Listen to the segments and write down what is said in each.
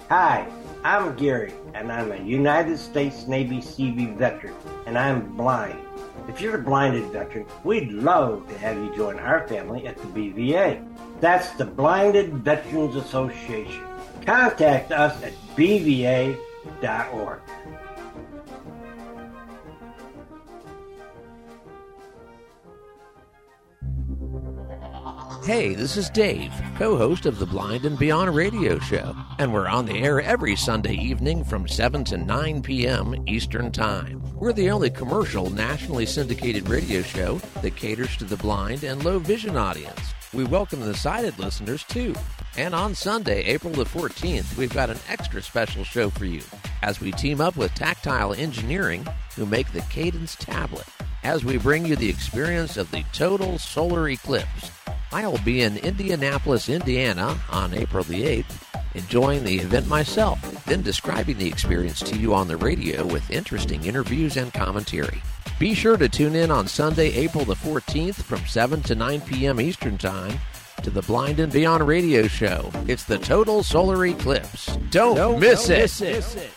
Hi, I'm Gary, and I'm a United States Navy Seabee veteran, and I'm blind. If you're a blinded veteran, we'd love to have you join our family at the BVA. That's the Blinded Veterans Association. Contact us at bva.org. Hey, this is Dave, co-host of the Blind and Beyond radio show, and we're on the air every Sunday evening from 7 to 9 p.m. Eastern Time. We're the only commercial, nationally syndicated radio show that caters to the blind and low vision audience. We welcome the sighted listeners, too. And on Sunday, April the 14th, we've got an extra special show for you as we team up with Tactile Engineering, who make the Cadence tablet, as we bring you the experience of the total solar eclipse. I'll be in Indianapolis, Indiana on April the 8th, enjoying the event myself, then describing the experience to you on the radio with interesting interviews and commentary. Be sure to tune in on Sunday, April the 14th from 7 to 9 p.m. Eastern Time to the Blind and Beyond radio show. It's the total solar eclipse. Don't miss it.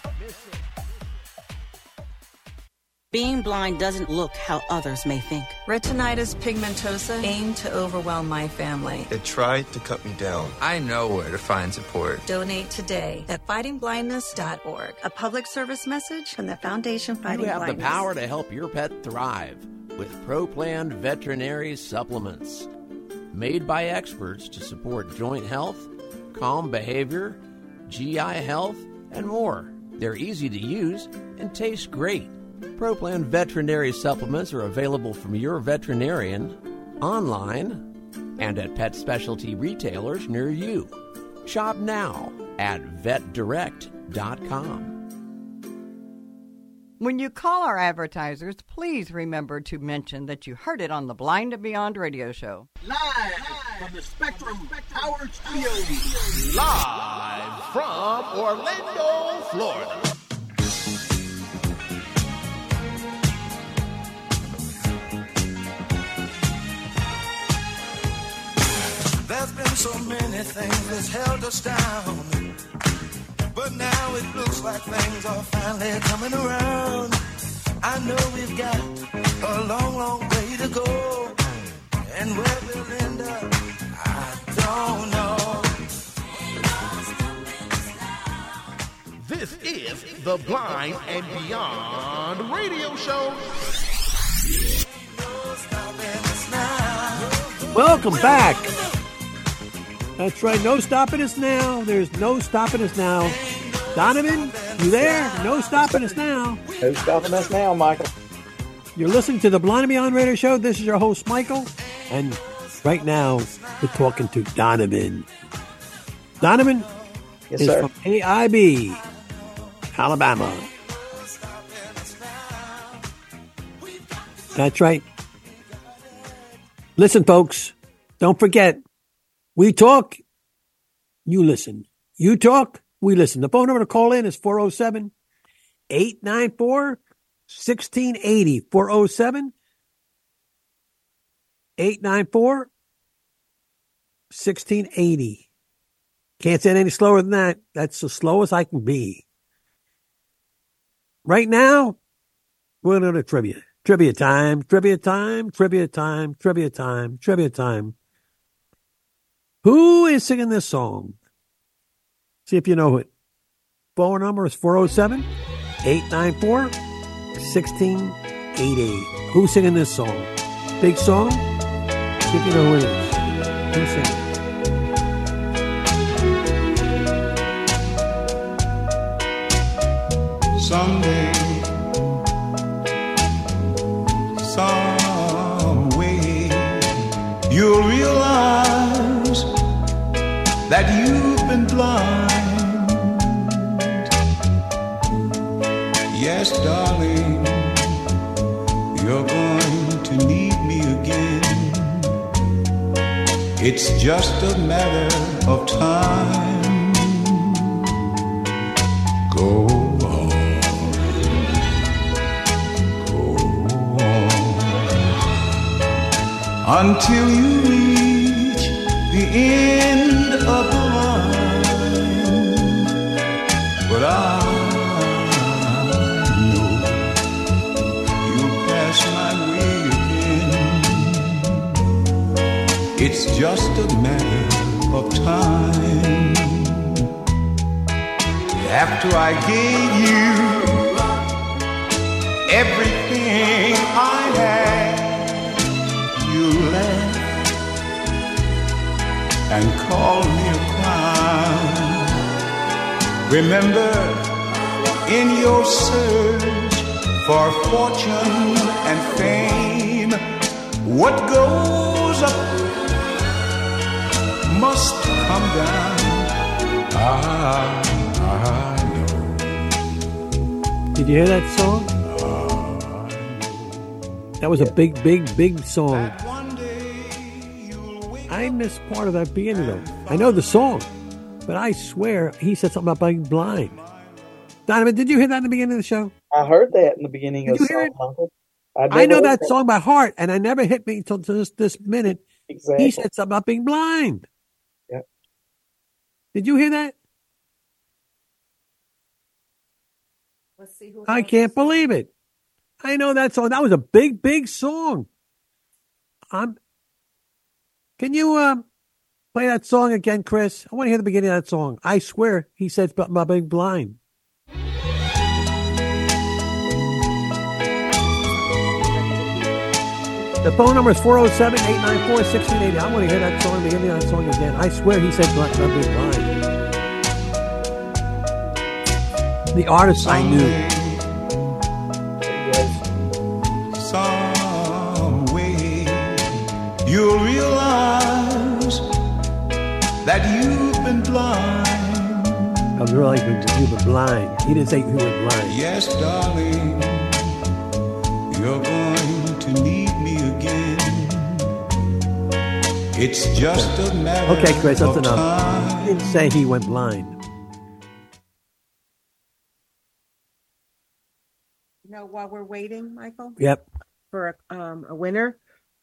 Being blind doesn't look how others may think. Retinitis pigmentosa aimed to overwhelm my family. It tried to cut me down. I know where to find support. Donate today at fightingblindness.org. A public service message from the Foundation Fighting Blindness. You have Blindness. the power to help your pet thrive with ProPlan Veterinary Supplements. Made by experts to support joint health, calm behavior, GI health, and more. They're easy to use and taste great. ProPlan Veterinary Supplements are available from your veterinarian, online, and at pet specialty retailers near you. Shop now at vetdirect.com. When you call our advertisers, please remember to mention that you heard it on the Blind and Beyond radio show. Live from the Spectrum Power Studios. Live from Orlando, Florida. There's been so many things that's held us down, but now it looks like things are finally coming around. I know we've got a long, long way to go, and where we'll end up, I don't know. This is the Blind and Beyond radio show. Welcome back. That's right. No stopping us now. There's no stopping us now. Donovan, you there? No stopping us now. No stopping us now, Michael. You're listening to the Blind and Beyond Radio Show. This is your host, Michael. And right now, we're talking to Donovan. Donovan is from AIB, Alabama. That's right. Listen, folks, don't forget, we talk, you listen. You talk, we listen. The phone number to call in is 407-894-1680. 407-894-1680. Can't say it any slower than that. That's the slowest I can be. Right now, we're going to trivia. Trivia time. Who is singing this song? See if you know it. Phone number is 407-894-1680. Who's singing this song? Big song? See if you know who it is. Who's singing? Someday, some way, you'll realize that you've been blind. Yes, darling, you're going to need me again. It's just a matter of time. Go until you reach the end of the line. but I know you'll pass my way again. It's just a matter of time. After I gave you everything I had, you left and called me a clown. Remember, in your search for fortune and fame, what goes up must come down. Did you hear that song? That was a big song. I missed part of that beginning, though. I know the song, but I swear he said something about being blind. Donovan, did you hear that in the beginning of the show? I heard that in the beginning of the song, Uncle. I know that song by heart, and I never hit me until this minute. Exactly. He said something about being blind. Yep. Did you hear that? Let's see who I can't believe it. I know that song. That was a big song. Can you play that song again, Chris? I want to hear the beginning of that song. I swear he said about being blind. The phone number is 407-894-1680. I want to hear that song, the beginning of that song again. I swear he said about being blind. The artist I knew. Some way you'll realize that you've been blind. I realized you've been blind. He didn't say you were blind. Yes, darling, you're going to need me again. It's just a matter Okay, Chris, that's of enough. time. He didn't say he went blind. You know, while we're waiting, Michael? Yep. For a winner,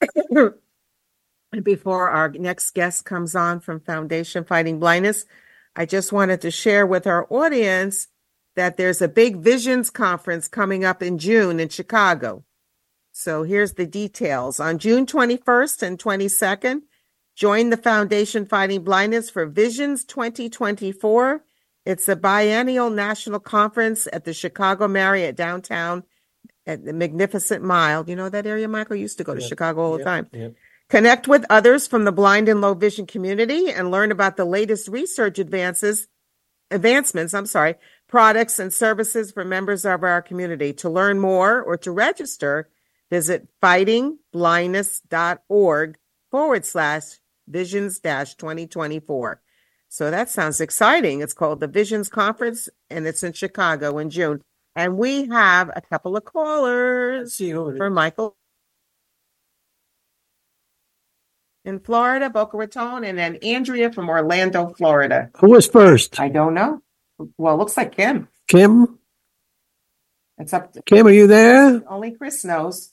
and before our next guest comes on from Foundation Fighting Blindness, I just wanted to share with our audience that there's a big Visions Conference coming up in June in Chicago. So here's the details. On June 21st and 22nd, join the Foundation Fighting Blindness for Visions 2024. It's a biennial national conference at the Chicago Marriott downtown at the Magnificent Mile. You know that area, Michael? I used to go to Chicago all the time. Yep. Connect with others from the blind and low vision community and learn about the latest research advancements, products and services for members of our community. To learn more or to register, visit fightingblindness.org/visions-2024. So that sounds exciting. It's called the Visions Conference, and it's in Chicago in June. And we have a couple of callers for Michael in Florida, Boca Raton, and then Andrea from Orlando, Florida. Who was first? I don't know. Well, it looks like Kim. Kim? It's up to Kim, are you there? Only Chris knows.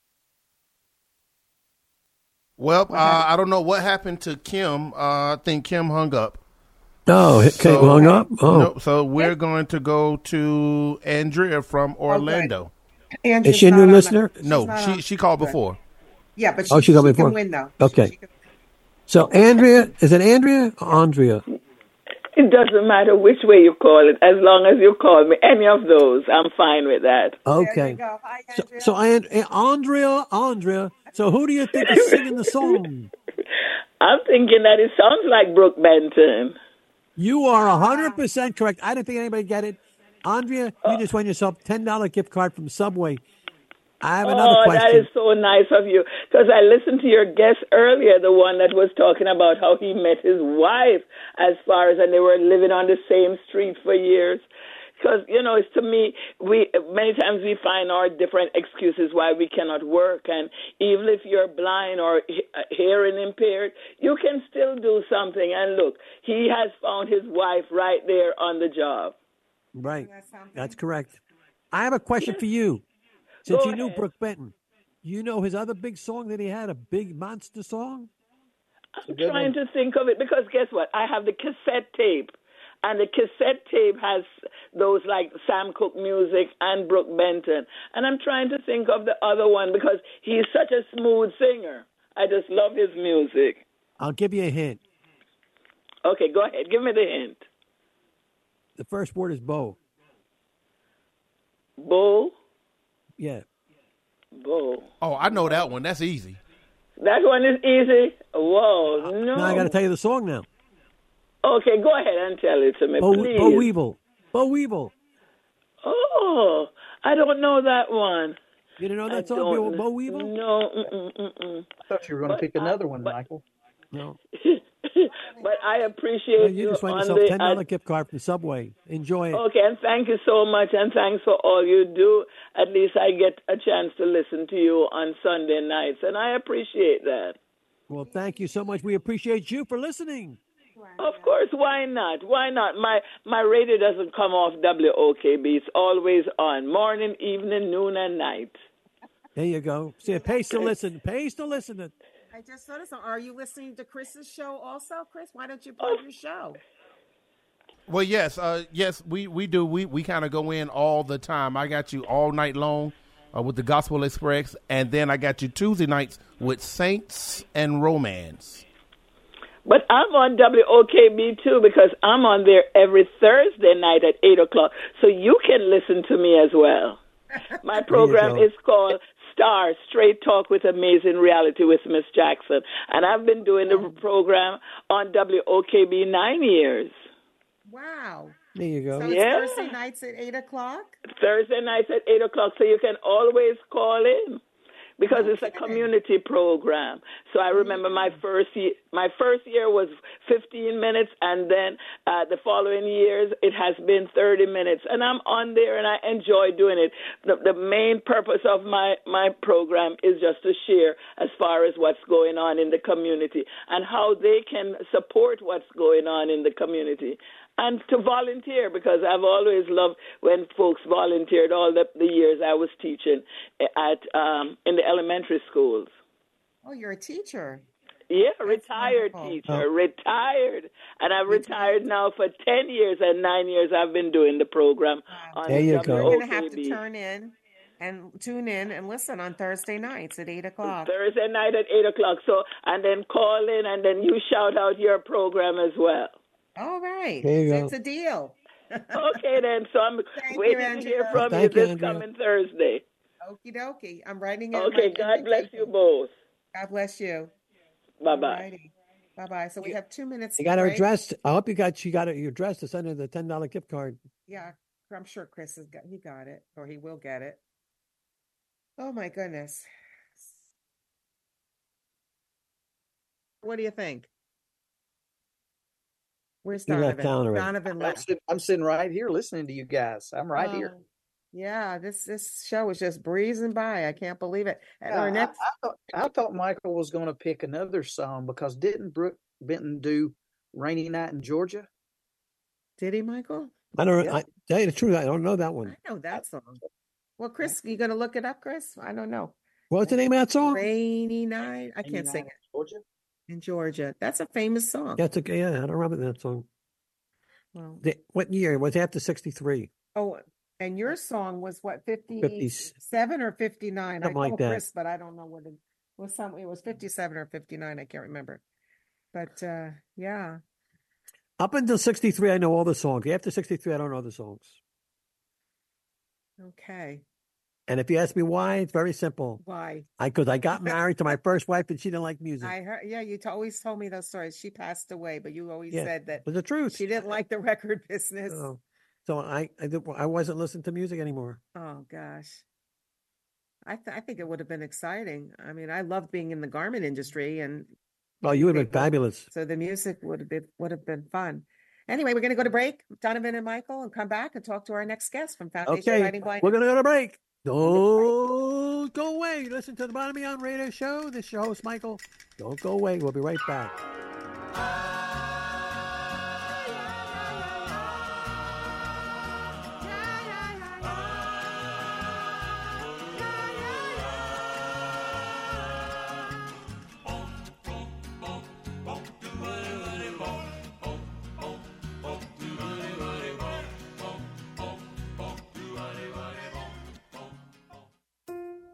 Well, I don't know what happened to Kim. I think Kim hung up. Oh, Kim hung up? Oh. No, so we're going to go to Andrea from Orlando. Okay. Is she a new listener? No, she called before. Yeah, but she called before. Can win, though. Okay. So, Andrea, is it Andrea or Andrea? It doesn't matter which way you call it, as long as you call me any of those. I'm fine with that. Okay. Hi, So Andrea. So, who do you think is singing the song? I'm thinking that it sounds like Brooke Benton. You are 100% correct. I didn't think anybody get it. Andrea, you just won yourself a $10 gift card from Subway. I have another question. That is so nice of you. Because I listened to your guest earlier, the one that was talking about how he met his wife and they were living on the same street for years. Because, it's to me, many times we find our different excuses why we cannot work. And even if you're blind or hearing impaired, you can still do something. And look, he has found his wife right there on the job. Right. That's correct. I have a question for you. Since you knew Brooke Benton, you know his other big song that he had, a big monster song? I'm trying to think of it because guess what? I have the cassette tape. And the cassette tape has those like Sam Cooke music and Brooke Benton. And I'm trying to think of the other one because he's such a smooth singer. I just love his music. I'll give you a hint. Okay, go ahead. Give me the hint. The first word is Bo. Bo? Yeah. Bo. Oh, I know that one. That's easy. That one is easy? Whoa, no. Now I got to tell you the song now. Okay, go ahead and tell it to me, please. Bo Weevil. Bo Weevil. Oh, I don't know that one. You didn't know that song, Bo Weevil? No. I thought you were going to pick another one, Michael. No. But I appreciate you just won yourself a $10 gift card from Subway. Enjoy it. Okay, and thank you so much, and thanks for all you do. At least I get a chance to listen to you on Sunday nights, and I appreciate that. Well, thank you so much. We appreciate you for listening. Of course, why not? Why not? My radio doesn't come off WOKB. It's always on, morning, evening, noon, and night. There you go. See, it pays to listen. Pays to listen. I just noticed. Are you listening to Chris's show also, Chris? Why don't you plug your show? Well, yes, we do. We kind of go in all the time. I got you all night long with the Gospel Express, and then I got you Tuesday nights with Saints and Romance. But I'm on WOKB too because I'm on there every Thursday night at 8:00, so you can listen to me as well. My program is called Star, Straight Talk with Amazing Reality with Miss Jackson. And I've been doing the program on WOKB 9 years. Wow. There you go. So it's Thursday nights at 8:00? Thursday nights at 8:00, so you can always call in. Because it's a community program. So I remember my first year was 15 minutes, and then the following years it has been 30 minutes. And I'm on there, and I enjoy doing it. The main purpose of my program is just to share as far as what's going on in the community and how they can support what's going on in the community. And to volunteer, because I've always loved when folks volunteered all the years I was teaching at in the elementary schools. Oh, you're a teacher. Yeah, retired teacher, retired. And I've retired now for 10 years, and 9 years I've been doing the program on there you go. You're going to have to tune in and listen on Thursday nights at 8:00. Thursday night at 8:00. So, and then call in, and then you shout out your program as well. All right. There you go. It's a deal. Okay, then. So I'm waiting to hear from you this coming Thursday. Okie dokie. I'm writing it. Okay, God bless you both. God bless you. Bye-bye. Bye-bye. So we have 2 minutes. You got her address. I hope you got your address to send her the $10 gift card. Yeah, I'm sure Chris he got it, or he will get it. Oh, my goodness. What do you think? Where's Donovan? Donovan left. I'm sitting right here listening to you guys. I'm right here. Yeah, this show is just breezing by. I can't believe it. And our next, I thought Michael was going to pick another song because didn't Brooke Benton do "Rainy Night in Georgia"? Did he, Michael? I don't. I tell you the truth, I don't know that one. I know that song. Well, Chris, you going to look it up, Chris? I don't know. What's the name of that song? Rainy Night. I can't sing it. Georgia. In Georgia. That's a famous song. That's okay. Yeah, I don't remember that song. Well, what year? It was after 63. Oh, and your song was what, 57 or 59? Something I like that. Chris, but I don't know what it was. It was 57 or 59. I can't remember. But yeah. Up until 63, I know all the songs. After 63, I don't know the songs. Okay. And if you ask me why, it's very simple. Why? Because I got married to my first wife and she didn't like music. I heard. Yeah, you always told me those stories. She passed away, but you always said that was the truth. She didn't like the record business. So I wasn't listening to music anymore. Oh gosh. I think it would have been exciting. I mean, I loved being in the garment industry, and you would have been fabulous. So the music would have been fun. Anyway, we're going to go to break, Donovan and Michael, and come back and talk to our next guest from Foundation Fighting Blindness. We're going to go to break. Don't go away. Listen to the Bottom Beyond Radio Show. This is your host, Michael. Don't go away. We'll be right back.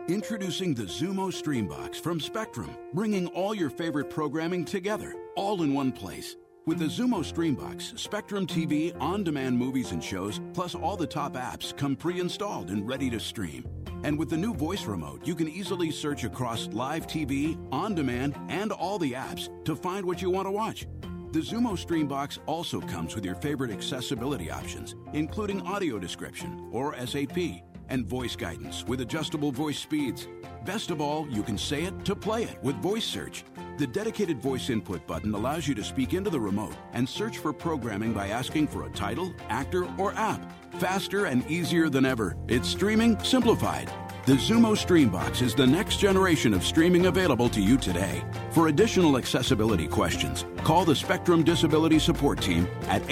Introducing the Zumo Streambox from Spectrum, bringing all your favorite programming together, all in one place. With the Zumo Streambox, Spectrum TV on-demand movies and shows, plus all the top apps come pre-installed and ready to stream. And with the new voice remote, you can easily search across live TV, on-demand, and all the apps to find what you want to watch. The Zumo Streambox also comes with your favorite accessibility options, including audio description, or SAP, and voice guidance with adjustable voice speeds. Best of all, you can say it to play it with Voice Search. The dedicated voice input button allows you to speak into the remote and search for programming by asking for a title, actor, or app. Faster and easier than ever. It's streaming simplified. The Zumo Streambox is the next generation of streaming available to you today. For additional accessibility questions, call the Spectrum Disability Support Team at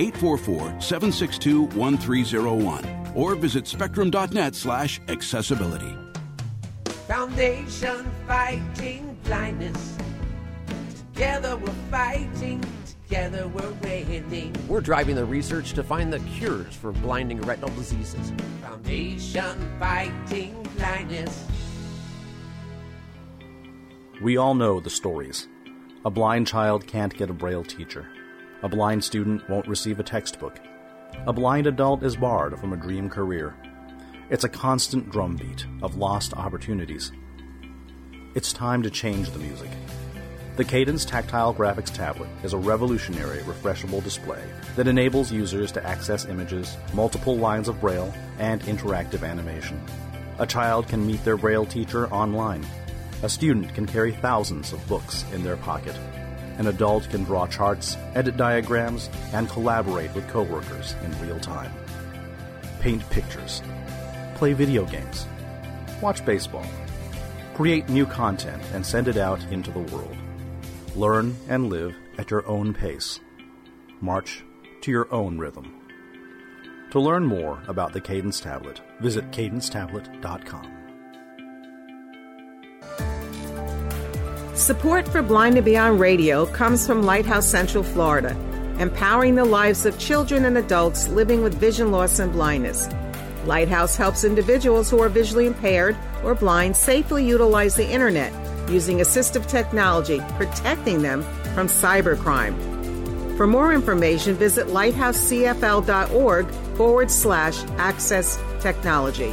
844-762-1301 or visit spectrum.net/accessibility. Foundation Fighting Blindness. Together we're fighting. Together we're winning. We're driving the research to find the cures for blinding retinal diseases. Foundation Fighting Blindness. We all know the stories. A blind child can't get a Braille teacher. A blind student won't receive a textbook. A blind adult is barred from a dream career. It's a constant drumbeat of lost opportunities. It's time to change the music. The Cadence Tactile Graphics Tablet is a revolutionary refreshable display that enables users to access images, multiple lines of Braille, and interactive animation. A child can meet their Braille teacher online. A student can carry thousands of books in their pocket. An adult can draw charts, edit diagrams, and collaborate with coworkers in real time. Paint pictures. Play video games. Watch baseball. Create new content and send it out into the world. Learn and live at your own pace. March to your own rhythm. To learn more about the Cadence Tablet, visit cadencetablet.com. Support for Blind and Beyond Radio comes from Lighthouse Central Florida, empowering the lives of children and adults living with vision loss and blindness. Lighthouse helps individuals who are visually impaired or blind safely utilize the internet using assistive technology, protecting them from cybercrime. For more information, visit lighthousecfl.org/access technology.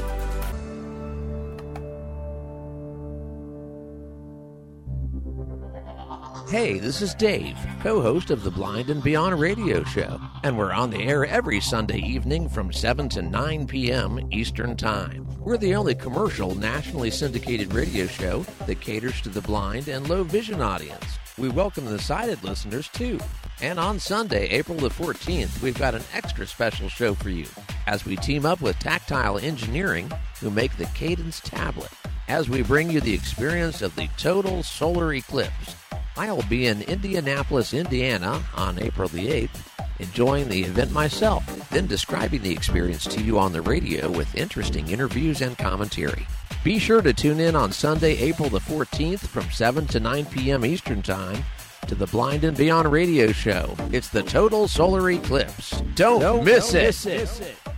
Hey, this is Dave, co-host of the Blind and Beyond radio show, and we're on the air every Sunday evening from 7 to 9 p.m. Eastern Time. We're the only commercial, nationally syndicated radio show that caters to the blind and low vision audience. We welcome the sighted listeners, too. And on Sunday, April the 14th, we've got an extra special show for you as we team up with Tactile Engineering, who make the Cadence Tablet, as we bring you the experience of the total solar eclipse. I'll be in Indianapolis, Indiana on April the 8th, enjoying the event myself, then describing the experience to you on the radio with interesting interviews and commentary. Be sure to tune in on Sunday, April the 14th from 7 to 9 p.m. Eastern Time to the Blind and Beyond radio show. It's the total solar eclipse. Don't miss it.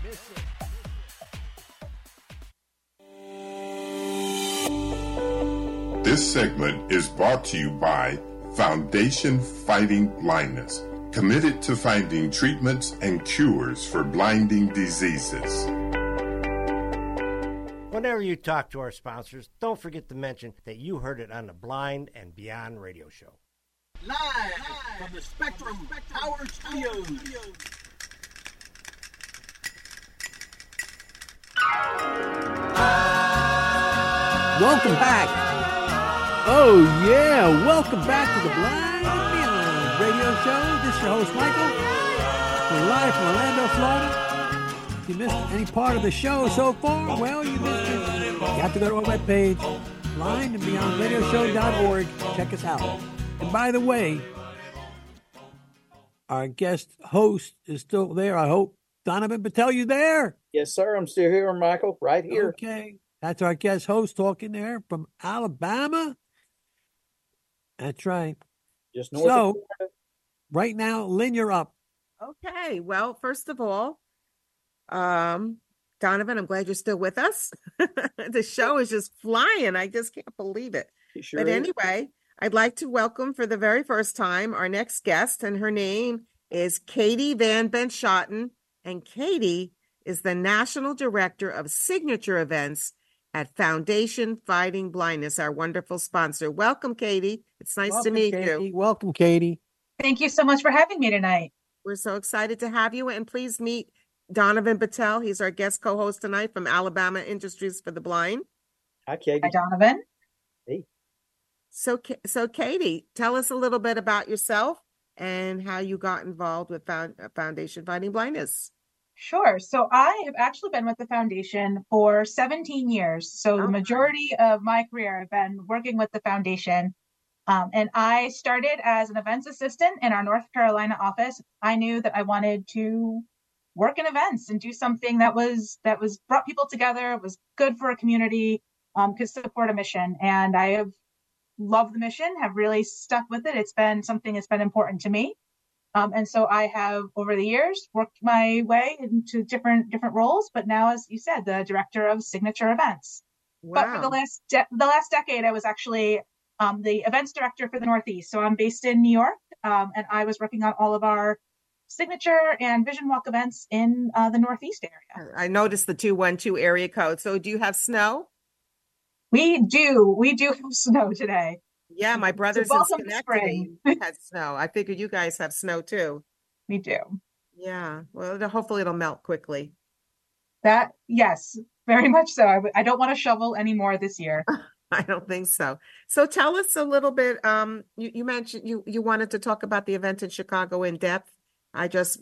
This segment is brought to you by Foundation Fighting Blindness, committed to finding treatments and cures for blinding diseases. Whenever you talk to our sponsors, don't forget to mention that you heard it on the Blind and Beyond radio show. Live from the Spectrum Power Studios. Welcome back. Oh, yeah. Welcome back to the Blind and Beyond radio show. This is your host, Michael. We're live from Orlando, Florida. If you missed any part of the show so far, well, you missed it. You have to go to our webpage, blindandbeyondradioshow.org. Check us out. And by the way, our guest host is still there, I hope. Donovan Patel, you there? Yes, sir. I'm still here, Michael, right here. Okay. That's our guest host talking there from Alabama. That's right. Just north of Florida. Right now, Lynn, you're up. Okay. Well, first of all, Donovan, I'm glad you're still with us. The show is just flying. I just can't believe it. Sure but is. anyway, I'd like to welcome for the very first time our next guest, and her name is Katie Van Benschoten. And Katie is the National Director of Signature Events at Foundation Fighting Blindness, our wonderful sponsor. Welcome, Katie. It's nice to meet you. Welcome, Katie. Thank you so much for having me tonight. We're so excited to have you. And please meet Donovan Battelle. He's our guest co-host tonight from Alabama Industries for the Blind. Hi, Katie. Hi, Donovan. Hey. So Katie, tell us a little bit about yourself and how you got involved with Foundation Fighting Blindness. Sure. So I have actually been with the foundation for 17 years. So the majority of my career, I've been working with the foundation. And I started as an events assistant in our North Carolina office. I knew that I wanted to work in events and do something that was brought people together, was good for a community, could support a mission. And I have loved the mission, have really stuck with it. It's been something that's been important to me. And so I have, over the years, worked my way into different roles. But now, as you said, the director of signature events. Wow. But for the last decade, I was actually the events director for the Northeast. So I'm based in New York, and I was working on all of our signature and Vision Walk events in the Northeast area. I noticed the 212 area code. So do you have snow? We do. We do have snow today. Yeah, my brother's in Schenectady had snow. I figured you guys have snow too. We do. Yeah. Well, hopefully it'll melt quickly. Yes, very much so. I don't want to shovel anymore this year. I don't think so. So tell us a little bit. You mentioned you wanted to talk about the event in Chicago in depth. I just,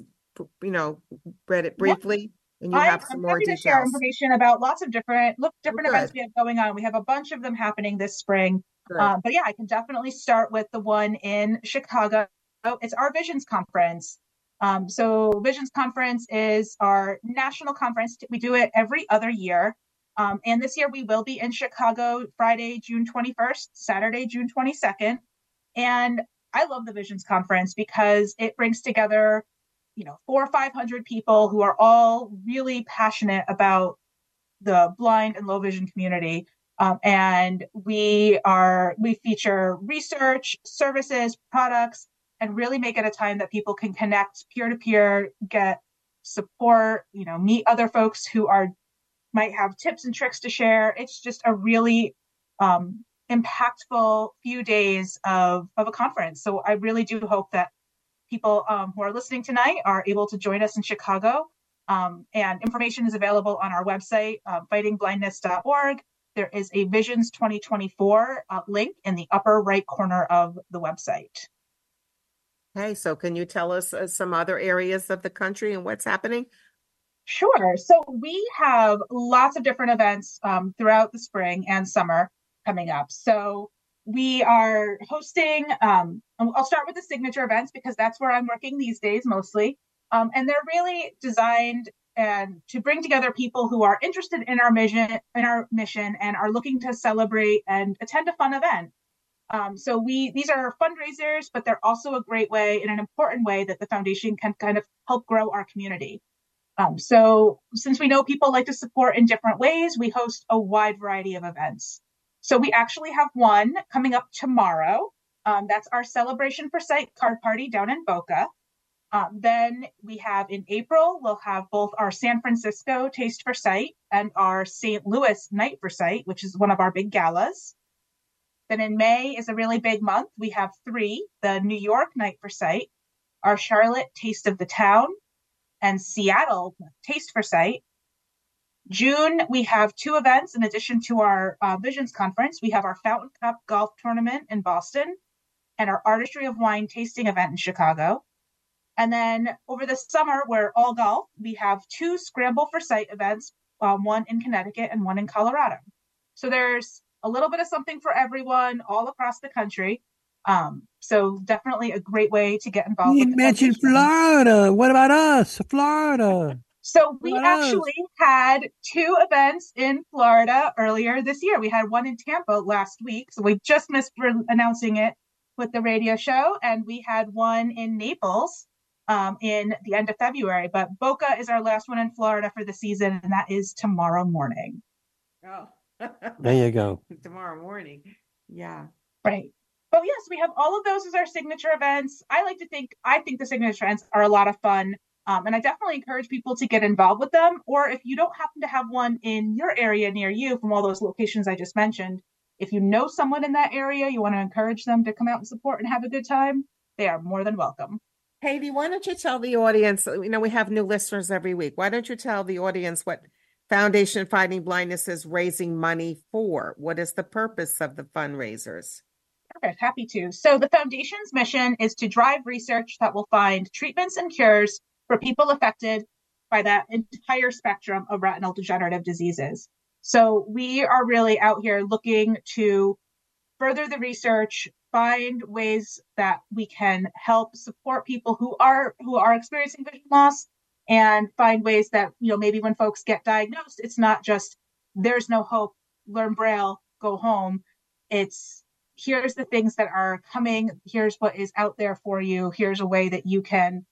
read it briefly. And you have some more details. To share information about lots of different events we have going on. We have a bunch of them happening this spring. But yeah, I can definitely start with the one in Chicago. It's our Visions Conference. So Visions Conference is our national conference. We do it every other year. And this year we will be in Chicago Friday, June 21st, Saturday, June 22nd. And I love the Visions Conference because it brings together 400 or 500 people who are all really passionate about the blind and low vision community. And we feature research, services, products, and really make it a time that people can connect peer to peer, get support, meet other folks who might have tips and tricks to share. It's just a really impactful few days of a conference. So I really do hope that people who are listening tonight are able to join us in Chicago. And information is available on our website, fightingblindness.org. There is a Visions 2024 link in the upper right corner of the website. Hey, so can you tell us some other areas of the country and what's happening? Sure. So we have lots of different events throughout the spring and summer coming up. So we are hosting, I'll start with the signature events because that's where I'm working these days mostly. And they're really designed to bring together people who are interested in our mission and are looking to celebrate and attend a fun event. So these are fundraisers, but they're also a great way and an important way that the foundation can kind of help grow our community. So since we know people like to support in different ways, we host a wide variety of events. So we actually have one coming up tomorrow. That's our Celebration for Sight card party down in Boca. Then we have in April, we'll have both our San Francisco Taste for Sight and our St. Louis Night for Sight, which is one of our big galas. Then in May is a really big month. We have 3, the New York Night for Sight, our Charlotte Taste of the Town, and Seattle Taste for Sight. June, we have 2 events in addition to our Visions Conference. We have our Fountain Cup Golf Tournament in Boston and our Artistry of Wine tasting event in Chicago. And then over the summer, we're all golf. We have 2 Scramble for Sight events, one in Connecticut and one in Colorado. So there's a little bit of something for everyone all across the country. So definitely a great way to get involved. You mentioned Florida. What about us? Florida. So we actually had 2 events in Florida earlier this year. We had one in Tampa last week. So we just missed announcing it with the radio show. And we had one in Naples in the end of February. But Boca is our last one in Florida for the season, and that is tomorrow morning. Oh, there you go. Tomorrow morning. Yeah. Right. But yes, we have all of those as our signature events. I think the signature events are a lot of fun. And I definitely encourage people to get involved with them. Or if you don't happen to have one in your area near you from all those locations I just mentioned, if you know someone in that area, you want to encourage them to come out and support and have a good time, they are more than welcome. Katie, why don't you tell the audience, we have new listeners every week. Why don't you tell the audience what Foundation Fighting Blindness is raising money for? What is the purpose of the fundraisers? Perfect. Happy to. So the Foundation's mission is to drive research that will find treatments and cures for people affected by that entire spectrum of retinal degenerative diseases. So we are really out here looking to further the research, find ways that we can help support people who are experiencing vision loss, and find ways that, maybe when folks get diagnosed, it's not just there's no hope, learn Braille, go home. It's here's the things that are coming. Here's what is out there for you. Here's a way that you can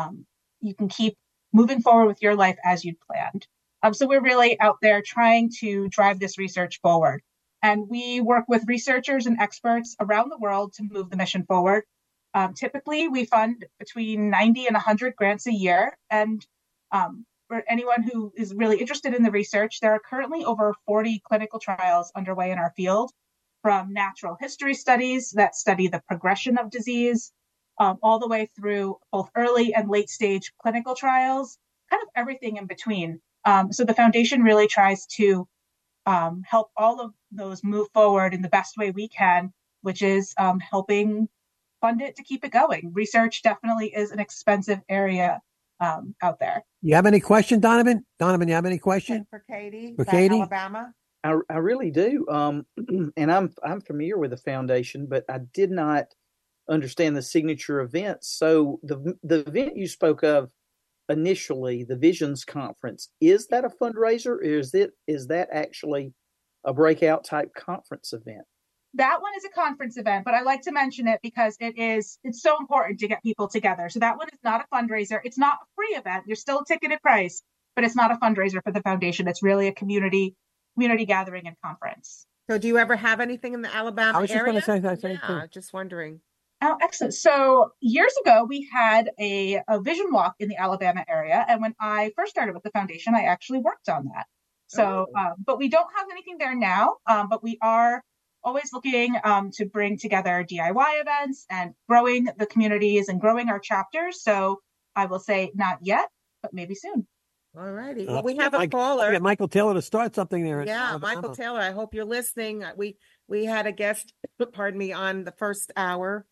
keep moving forward with your life as you'd planned. So we're really out there trying to drive this research forward. And we work with researchers and experts around the world to move the mission forward. Typically, we fund between 90 and 100 grants a year. And for anyone who is really interested in the research, there are currently over 40 clinical trials underway in our field, from natural history studies that study the progression of disease, all the way through both early and late stage clinical trials, kind of everything in between. So the Foundation really tries to help all of those move forward in the best way we can, which is helping fund it to keep it going. Research definitely is an expensive area out there. You have any question, Donovan? Donovan, you have any question? For Katie? For Katie? Alabama? I really do. And I'm familiar with the Foundation, but I did not understand the signature events. So the event you spoke of initially, the Visions Conference, is that a fundraiser, or is that actually a breakout type conference event? That one is a conference event, but I like to mention it because it's so important to get people together. So that one is not a fundraiser. It's not a free event. There's still a ticketed price, but it's not a fundraiser for the Foundation. It's really a community gathering and conference. So do you ever have anything in the Alabama area? I was just going to say that. Yeah, just wondering. Oh, excellent. So years ago, we had a vision walk in the Alabama area. And when I first started with the Foundation, I actually worked on that. So, but we don't have anything there now, but we are always looking to bring together DIY events and growing the communities and growing our chapters. So I will say not yet, but maybe soon. All righty. Well, we have a caller. Get Michael Taylor to start something there. Yeah, Michael Taylor. I hope you're listening. We had a guest, on the first hour.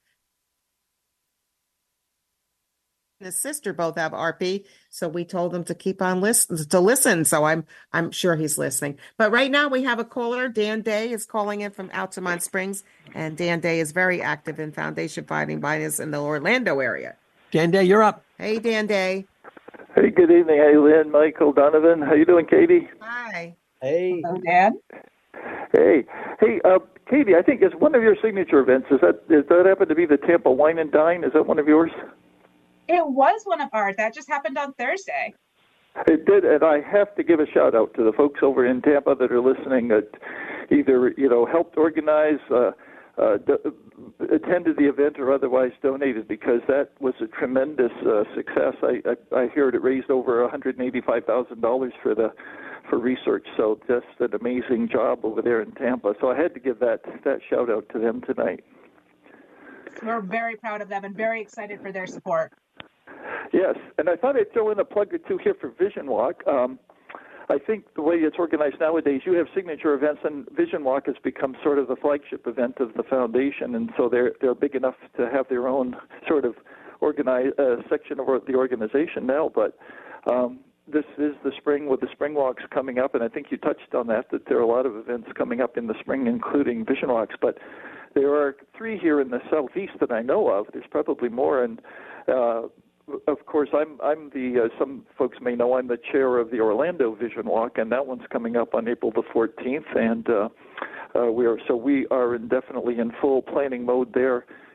His sister both have RP, so we told him to keep on listen. So I'm sure he's listening. But right now we have a caller. Dan Day is calling in from Altamont Springs, and Dan Day is very active in Foundation Fighting Blindness in the Orlando area. Dan Day, you're up. Hey, Dan Day. Hey, good evening. Hey, Lynn, Michael, Donovan. How you doing, Katie? Hi. Hey. Hello, Dan. Hey, Katie. I think it's one of your signature events. Does that happen to be the Tampa Wine and Dine? Is that one of yours? It was one of ours. That just happened on Thursday. It did, and I have to give a shout out to the folks over in Tampa that are listening that either helped organize, attended the event, or otherwise donated, because that was a tremendous success. I heard it raised over $185,000 for research. So just an amazing job over there in Tampa. So I had to give that shout out to them tonight. We're very proud of them and very excited for their support. Yes, and I thought I'd throw in a plug or two here for Vision Walk. I think the way it's organized nowadays, you have signature events, and Vision Walk has become sort of the flagship event of the Foundation, and so they're big enough to have their own sort of organized section of the organization now. But this is the spring with the spring walks coming up, and I think you touched on that there are a lot of events coming up in the spring, including Vision Walks. But there are 3 here in the southeast that I know of. There's probably more, and of course, I'm the. Some folks may know I'm the chair of the Orlando Vision Walk, and that one's coming up on April the 14th. And we are definitely in full planning mode there,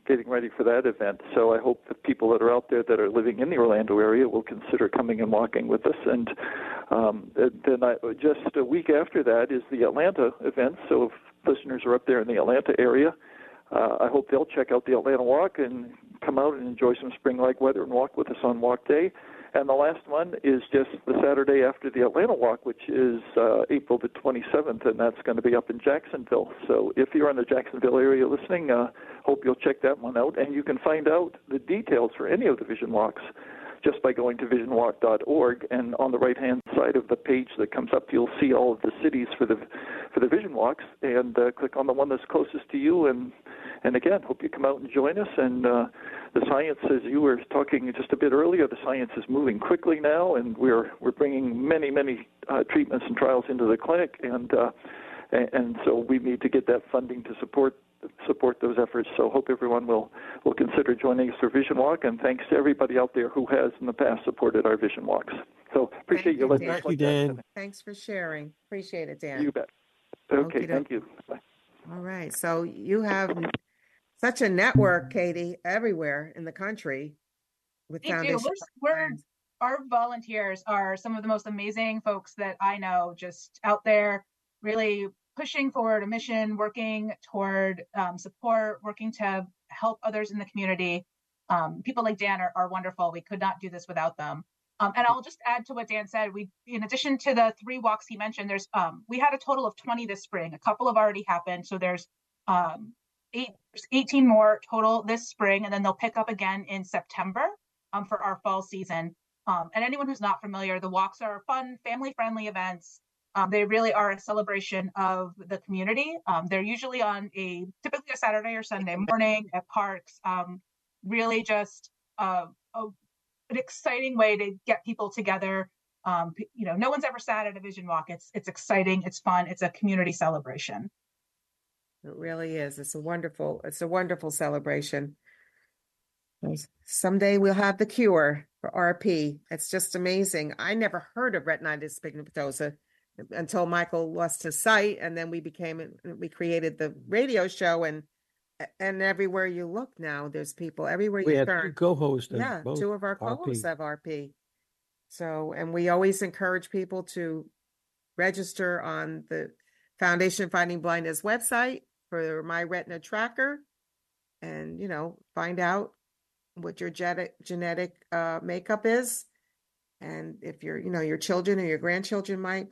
getting ready for that event. So I hope that people that are out there that are living in the Orlando area will consider coming and walking with us. And then just a week after that is the Atlanta event. So if listeners are up there in the Atlanta area, I hope they'll check out the Atlanta Walk and come out and enjoy some spring-like weather and walk with us on Walk Day. And the last one is just the Saturday after the Atlanta Walk, which is April the 27th, and that's going to be up in Jacksonville. So if you're in the Jacksonville area listening, hope you'll check that one out. And you can find out the details for any of the Vision Walks just by going to visionwalk.org. And on the right-hand side of the page that comes up, you'll see all of the cities for the Vision Walks, and click on the one that's closest to you. And again, hope you come out and join us. And the science, as you were talking just a bit earlier, the science is moving quickly now, and we're bringing many treatments and trials into the clinic, and so we need to get that funding to support those efforts. So hope everyone will consider joining us for Vision Walk, and thanks to everybody out there who has in the past supported our Vision Walks. So appreciate you letting us Thank you, Dan. Thanks for sharing. Appreciate it, Dan. You bet. Okay, thank you. Bye. All right. So you have such a network, Katie, everywhere in the country with Foundation. Our volunteers are some of the most amazing folks that I know, just out there really pushing forward a mission, working toward support, working to help others in the community. People like Dan are wonderful. We could not do this without them. And I'll just add to what Dan said. We, in addition to the 3 walks he mentioned, we had a total of 20 this spring. A couple have already happened, so there's 18 more total this spring, and then they'll pick up again in September for our fall season. And anyone who's not familiar, the walks are fun, family-friendly events. They really are a celebration of the community. They're usually on typically a Saturday or Sunday morning at parks. Really just an exciting way to get people together. No one's ever sat at a Vision Walk. It's exciting. It's fun. It's a community celebration. It really is. It's a wonderful celebration. Someday we'll have the cure for RP. It's just amazing. I never heard of retinitis pigmentosa until Michael lost his sight, and then we created the radio show, and everywhere you look now, there's people everywhere you turn. We had 2 co-hosts. 2 of our co-hosts have RP. So, and we always encourage people to register on the Foundation Fighting Blindness website for My Retina Tracker, and find out what your genetic makeup is, and if your children or your grandchildren might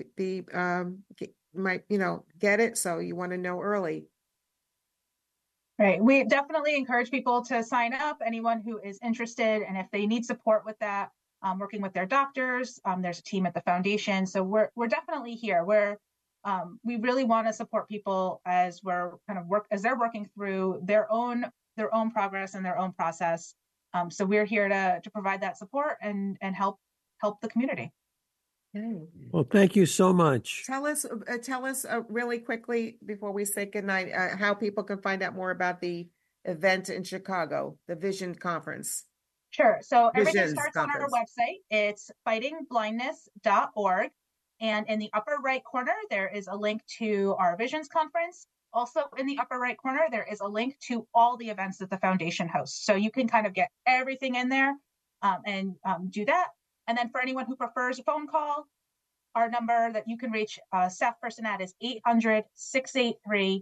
get it. So you want to know early. Right. We definitely encourage people to sign up, anyone who is interested, and if they need support with that, working with their doctors, there's a team at the foundation. So we're definitely here. We really want to support people as they're working through their own progress and their own process. So we're here to provide that support and help the community. Well, thank you so much. Tell us really quickly before we say goodnight, how people can find out more about the event in Chicago, the Vision Conference. Sure. So everything starts on our website. It's fightingblindness.org. And in the upper right corner, there is a link to our Visions Conference. Also in the upper right corner, there is a link to all the events that the foundation hosts. So you can kind of get everything in there and do that. And then for anyone who prefers a phone call, our number that you can reach staff person at is 800-683-5555.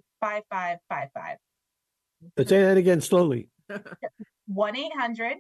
Let's say that again slowly. 1-800-683-5555.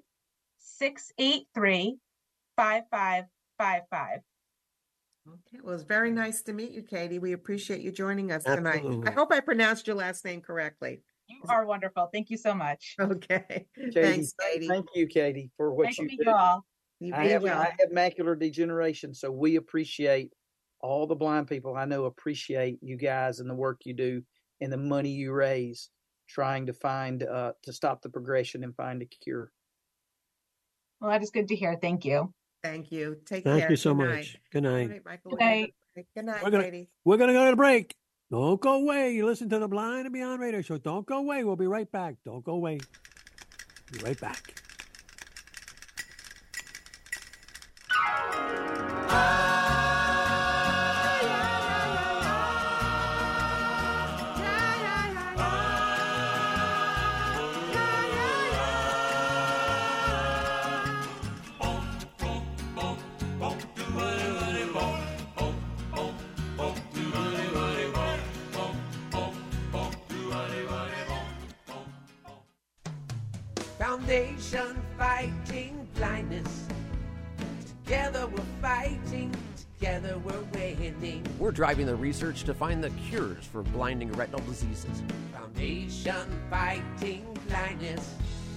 Okay, well, it's very nice to meet you, Katie. We appreciate you joining us Absolutely. tonight. I hope I pronounced your last name correctly. You are wonderful. Thank you so much. Okay. Thanks, Katie. Thank you, Katie, for what you do. All. I have macular degeneration, so we appreciate all the blind people I know appreciate you guys and the work you do and the money you raise trying to find to stop the progression and find a cure. Well, that is good to hear. Thank you. Thank you. Take care. Thank you so much. Good night. All right, Michael. Good night. Good night, Katie. We're going to go to the break. Don't go away. You listen to the Blind and Beyond Radio Show. Don't go away. We'll be right back. Don't go away. Be right back. Foundation Fighting Blindness. Together we're fighting, together we're winning. We're driving the research to find the cures for blinding retinal diseases. Foundation Fighting Blindness.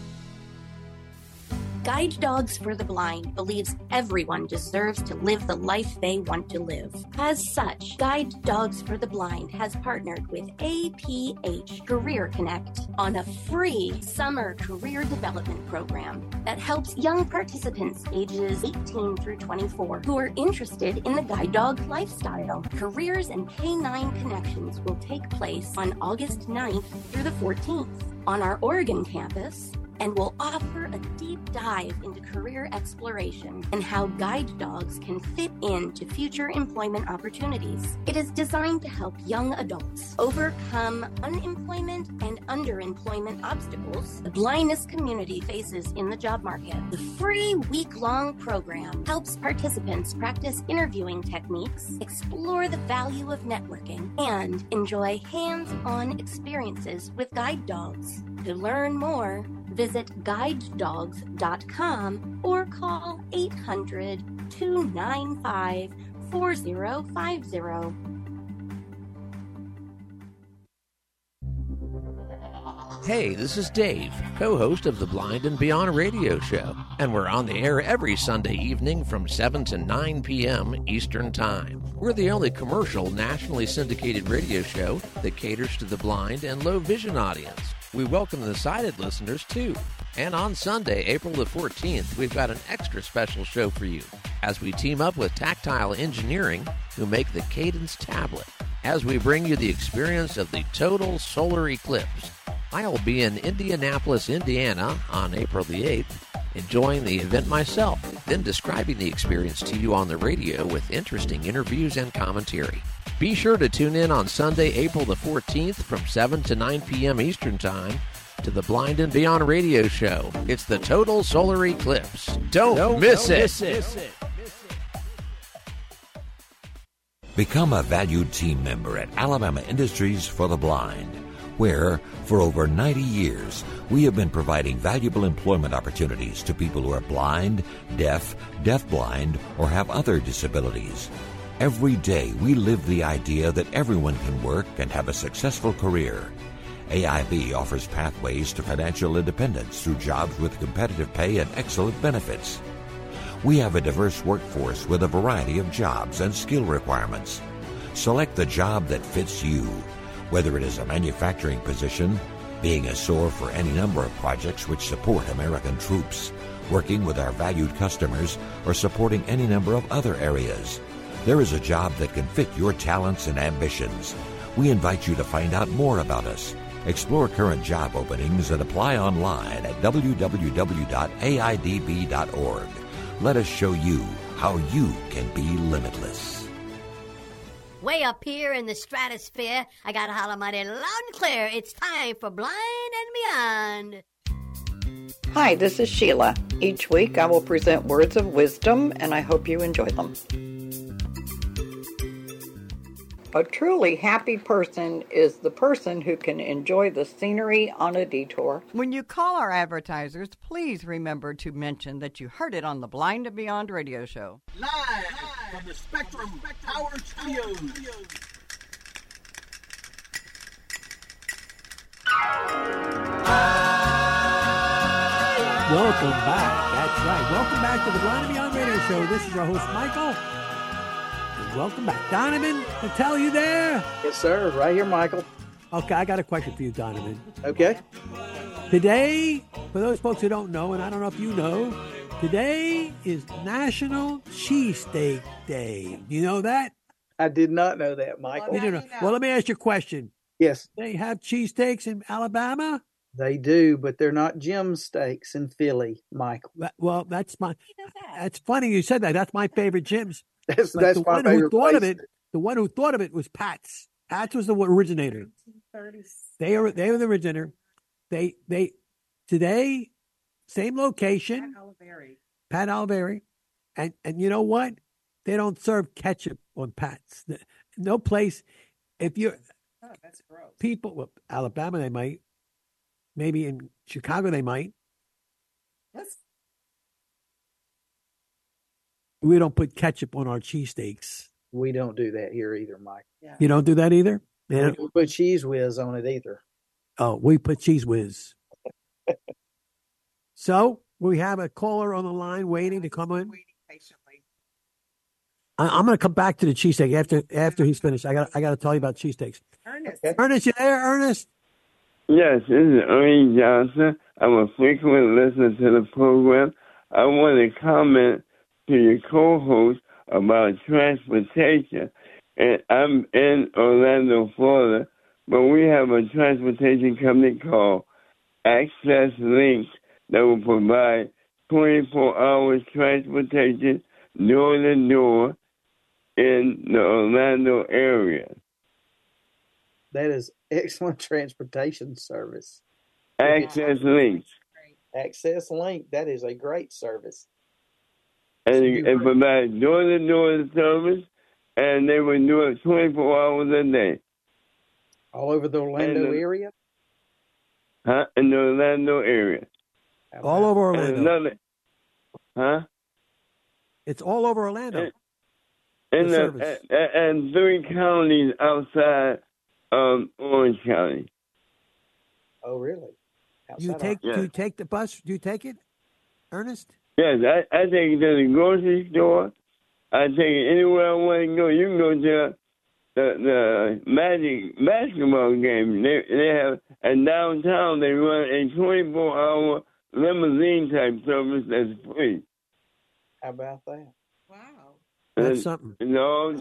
Guide Dogs for the Blind believes everyone deserves to live the life they want to live. As such, Guide Dogs for the Blind has partnered with APH Career Connect on a free summer career development program that helps young participants ages 18 through 24 who are interested in the guide dog lifestyle. Careers and K9 connections will take place on August 9th through the 14th on our Oregon campus, and will offer a deep dive into career exploration and how guide dogs can fit into future employment opportunities. It is designed to help young adults overcome unemployment and underemployment obstacles the blindness community faces in the job market. The free week-long program helps participants practice interviewing techniques, explore the value of networking, and enjoy hands-on experiences with guide dogs. To learn more, visit guidedogs.com or call 800-295-4050. Hey, this is Dave, co-host of the Blind and Beyond radio show, and we're on the air every Sunday evening from 7 to 9 p.m. Eastern Time. We're the only commercial, nationally syndicated radio show that caters to the blind and low vision audience. We welcome the sighted listeners, too. And on Sunday, April the 14th, we've got an extra special show for you as we team up with Tactile Engineering, who make the Cadence tablet, as we bring you the experience of the total solar eclipse. I'll be in Indianapolis, Indiana on April the 8th, enjoying the event myself, then describing the experience to you on the radio with interesting interviews and commentary. Be sure to tune in on Sunday, April the 14th from 7 to 9 p.m. Eastern Time to the Blind and Beyond radio show. It's the total solar eclipse. Don't miss it. Become a valued team member at Alabama Industries for the Blind, where, for over 90 years, we have been providing valuable employment opportunities to people who are blind, deaf-blind, or have other disabilities. Every day, we live the idea that everyone can work and have a successful career. AIB offers pathways to financial independence through jobs with competitive pay and excellent benefits. We have a diverse workforce with a variety of jobs and skill requirements. Select the job that fits you, whether it is a manufacturing position, being a SOAR for any number of projects which support American troops, working with our valued customers, or supporting any number of other areas. There is a job that can fit your talents and ambitions. We invite you to find out more about us. Explore current job openings and apply online at www.aidb.org. Let us show you how you can be limitless. Way up here in the stratosphere, I gotta holler mighty loud and clear. It's time for Blind and Beyond. Hi, this is Sheila. Each week I will present words of wisdom, and I hope you enjoy them. A truly happy person is the person who can enjoy the scenery on a detour. When you call our advertisers, please remember to mention that you heard it on the Blind and Beyond radio show. Live from the Spectrum Power Studios. Welcome back. That's right. Welcome back to the Blind and Beyond radio show. This is your host, Michael. Welcome back. Donovan, Patel, you there? Yes, sir. Right here, Michael. Okay, I got a question for you, Donovan. Okay. Today, for those folks who don't know, and I don't know if you know, today is National Cheesesteak Day. Do you know that? I did not know that, Michael. You don't know. Well, let me ask you a question. Yes. They have cheesesteaks in Alabama? They do, but they're not Jim steaks in Philly, Michael. Well, that's funny you said that. That's my favorite Jim's. That's my favorite place. The one who thought of it was Pat's. Pat's was the originator. They were the originator. They today, same location. Pat Oliveri. And you know what? They don't serve ketchup on Pats. No place. If you're that's gross. People, well, Alabama, they might. Maybe in Chicago, they might. We don't put ketchup on our cheesesteaks. We don't do that here either, Mike. Yeah. You don't do that either? We don't put Cheese Whiz on it either. Oh, we put Cheese Whiz. So we have a caller on the line waiting to come in. I'm going to come back to the cheesesteak after he's finished. I got to tell you about cheesesteaks. Ernest, you there, Ernest? Yes, this is Ernie Johnson. I'm a frequent listener to the program. I want to comment to your co-host about transportation. And I'm in Orlando, Florida, but we have a transportation company called Access Links that will provide 24 hours transportation door to door in the Orlando area. That is excellent transportation service. Access Links. Access Link, that is a great service. And it provides door-to-door service, and they will do it 24 hours a day. All over the Orlando area? In the Orlando area. All over Orlando. It's all over Orlando. And 3 counties outside Orange County. Oh, really? Do you take the bus? Do you take it, Ernest? Yes, I take it to the grocery store. I take it anywhere I want to go. You can go to the Magic basketball game. They have, and downtown they run a 24-hour limousine type service that's free. How about that? Wow. That's something. It's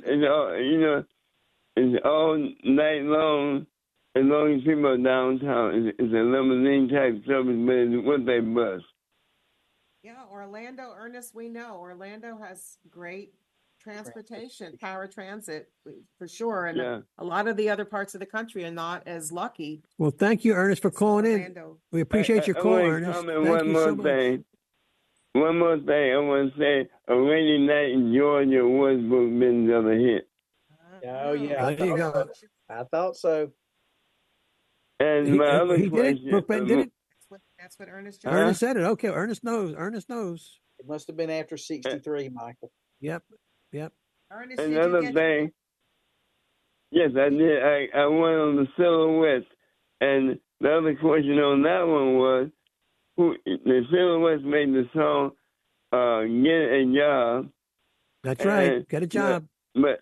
all night long. As long as people are downtown, it's a limousine type service, but it's with a bus. Yeah, Orlando, Ernest, we know Orlando has great transportation, paratransit, for sure. And a lot of the other parts of the country are not as lucky. Well, thank you, Ernest, for calling in. We appreciate your call, Ernest. Thank you so much. One more thing. I want to say, A Rainy Night in Georgia was Brook Ben's other hit. Oh, yeah. There you go. I thought so. And my other he question. did it? Brook Ben did it? That's what Ernest Ernest said it. Okay, Ernest knows. Ernest knows. It must have been after 63, Michael. Yep. Ernest, another thing. Yes, I did. I went on the Silhouettes. And the other question on that one was, the Silhouettes made the song Get a Job. That's right. Get a job. The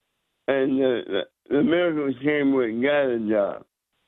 Miracles came with Got a Job.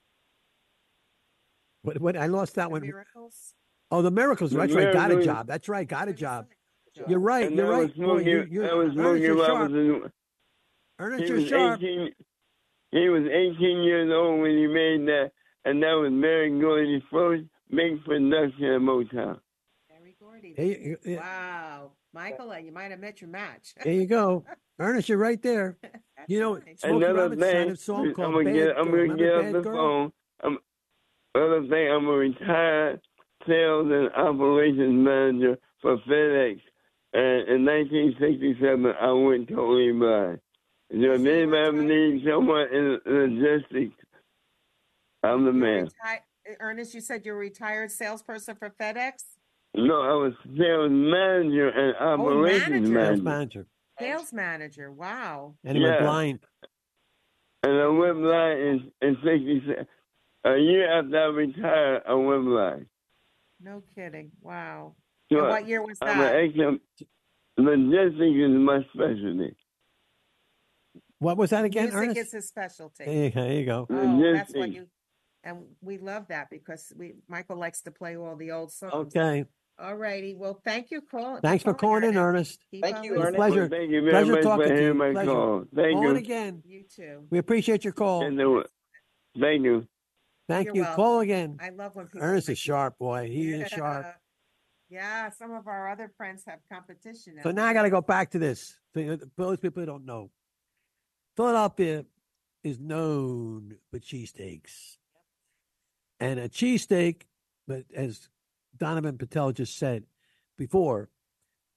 What? I lost that one. Miracles? Oh, the Miracles. That's right. Got a job. That's right. Got a job. You're right. You're right. That was Smokey Robinson. Ernest, you're sharp. He was 18 years old when he made that, and that was Mary Gordy's first big production at Motown. Mary Gordy. Hey, wow. Michael, you might have met your match. There you go. Ernest, you're right there. You know, Smokey Robinson had a song called I'm going to get off the phone. Other thing, I'm a retired sales and operations manager for FedEx. And in 1967, I went totally blind. So if anybody needs someone in logistics, I'm the man. Ernest, you said you're a retired salesperson for FedEx? No, I was sales manager and operations manager. Sales manager, wow. And he went blind. And I went blind in 67. A year after I retired, I went blind. No kidding. Wow. So and what year was that? Logistics is my specialty. What was that again, Music Ernest? is his specialty. There you go. Oh, that's what you... And we love that because Michael likes to play all the old songs. Okay. All righty. Well, thank you, Cole. Thanks for calling in, Ernest. Thank you, Ernest. Ernest. Pleasure. Thank you very much talking for to you. hearing my call. Thank you. On again. You too. We appreciate your call. Thank you. Thank You're you. welcome. Call again. I love when people... Ernest is sharp, boy. He is sharp. Yeah, some of our other friends have competition. So now I got to go back to this. For those people who don't know, Philadelphia is known for cheesesteaks. And a cheesesteak, but as Donovan Patel just said before,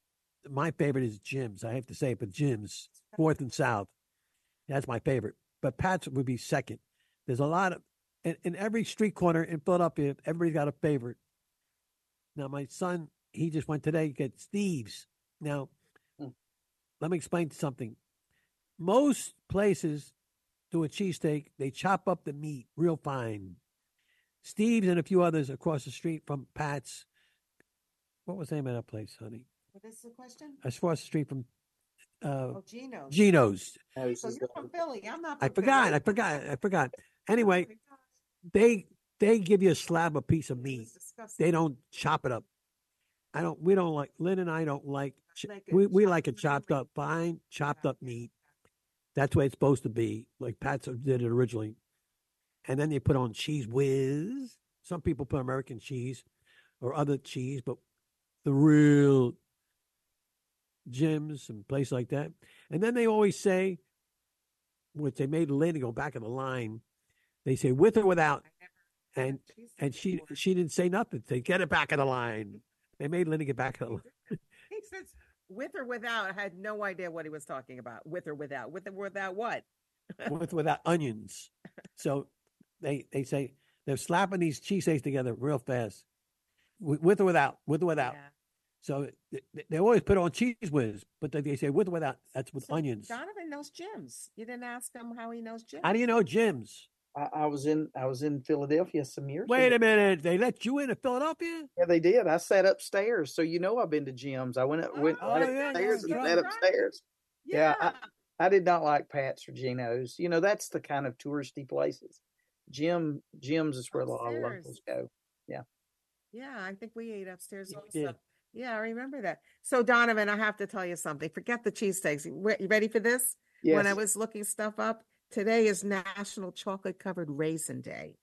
my favorite is Jim's. I have to say, but Jim's, 4th and South. That's my favorite. But Pat's would be second. There's a lot of, in every street corner in Philadelphia, everybody's got a favorite. Now, my son, he just went today to get Steve's. Now, let me explain something. Most places do a cheesesteak, they chop up the meat real fine. Steve's and a few others across the street from Pat's. What was the name of that place, honey? What is the question? Across the street from Geno's. Geno's. So you're from Philly. I'm not I from Philly. forgot. Anyway, they give you a slab, a piece of meat. They don't chop it up. We don't like, Lynn and I don't like, we like it chopped up, fine, chopped up meat. That's the way it's supposed to be, like Pat's did it originally. And then they put on cheese whiz. Some people put American cheese or other cheese, but the real Jim's and place like that. And then they always say, which they made Lynn go back in the line, they say with or without. And she didn't say nothing. They get it back in the line. They made Lynn get back in the line. He says with or without. I had no idea what he was talking about. With or without. With or without what? With or without onions. So they say they're slapping these cheesesteaks together real fast. With or without. With or without. Yeah. So they always put on cheese whiz, but they say with or without. That's with onions. Donovan knows Jim's. You didn't ask him how he knows Jim's. How do you know Jim's? I was in Philadelphia some years ago. Wait a minute. They let you into Philadelphia? Yeah, they did. I sat upstairs. So I've been to Jim's. I went upstairs and sat upstairs. Yeah. I did not like Pat's or Geno's. That's the kind of touristy places. Jim's is where a lot of locals go. Yeah. Yeah, I think we ate upstairs also. Yeah, I remember that. So, Donovan, I have to tell you something. Forget the cheesesteaks. You ready for this? Yes. When I was looking stuff up, today is National Chocolate Covered Raisin Day.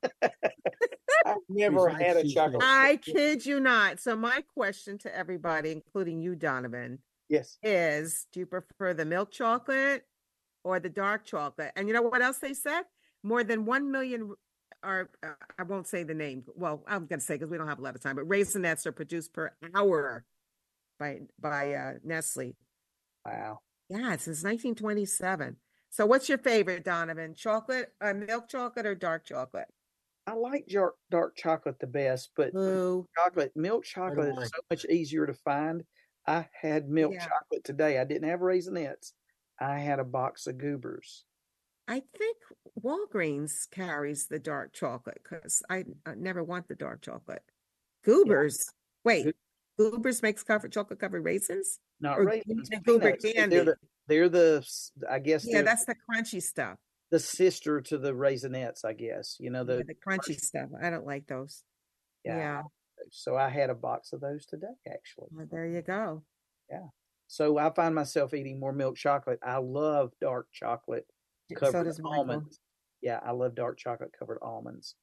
I've never had a chocolate. I kid you not. So, my question to everybody, including you, Donovan, is do you prefer the milk chocolate or the dark chocolate? And you know what else they said? More than 1 million I won't say the name. Well, I'm going to say because we don't have a lot of time, but Raisinets are produced per hour by Nestle. Wow. Yeah, since 1927. So what's your favorite, Donovan? Chocolate, milk chocolate or dark chocolate? I like dark chocolate the best, but milk chocolate is so much easier to find. I had milk chocolate today. I didn't have Raisinets. I had a box of Goobers. I think Walgreens carries the dark chocolate because I never want the dark chocolate. Goobers. Yeah. Wait, Goobers makes chocolate covered raisins? Not or raisins. Goober candy. They're the I guess. Yeah, that's the crunchy stuff. The sister to the Raisinets, I guess. The crunchy stuff. I don't like those. Yeah. So I had a box of those today, actually. Well, there you go. Yeah. So I find myself eating more milk chocolate. I love dark chocolate. Covered almonds. Yeah, I love dark chocolate covered almonds.